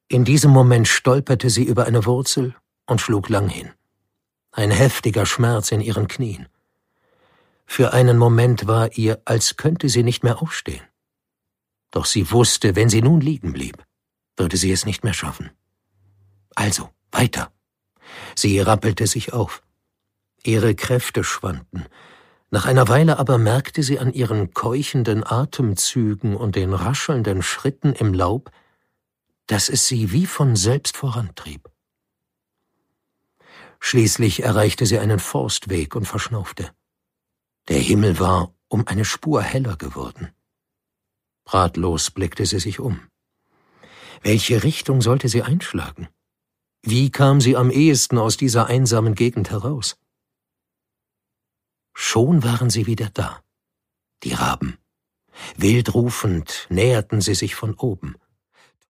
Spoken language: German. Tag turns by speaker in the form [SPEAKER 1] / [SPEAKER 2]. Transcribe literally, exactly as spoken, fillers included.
[SPEAKER 1] In diesem Moment stolperte sie über eine Wurzel und schlug lang hin. Ein heftiger Schmerz in ihren Knien. Für einen Moment war ihr, als könnte sie nicht mehr aufstehen. Doch sie wusste, wenn sie nun liegen blieb, würde sie es nicht mehr schaffen. Also, weiter. Sie rappelte sich auf. Ihre Kräfte schwanden. Nach einer Weile aber merkte sie an ihren keuchenden Atemzügen und den raschelnden Schritten im Laub, dass es sie wie von selbst vorantrieb. Schließlich erreichte sie einen Forstweg und verschnaufte. Der Himmel war um eine Spur heller geworden. Ratlos blickte sie sich um. Welche Richtung sollte sie einschlagen? Wie kam sie am ehesten aus dieser einsamen Gegend heraus? Schon waren sie wieder da, die Raben. Wild rufend näherten sie sich von oben.